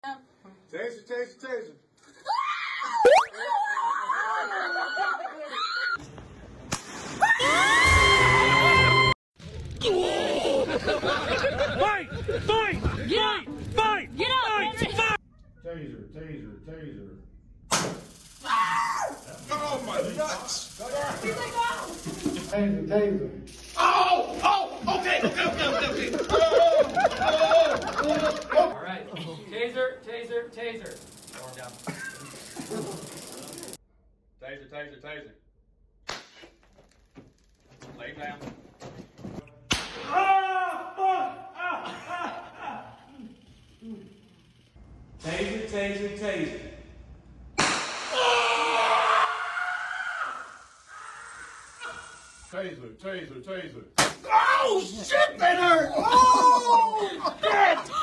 Taser, taser, taser. Fight! Fight! Get up! Fight! Get up! Fight! Fight! Taser, taser, taser. Oh my nuts! Taser, taser. Okay. All right. Taser, taser, taser. Going down. Taser, taser, taser. Lay down. Taser, taser, taser. Taser, taser, taser. Oh shit, that hurt! Oh, shit!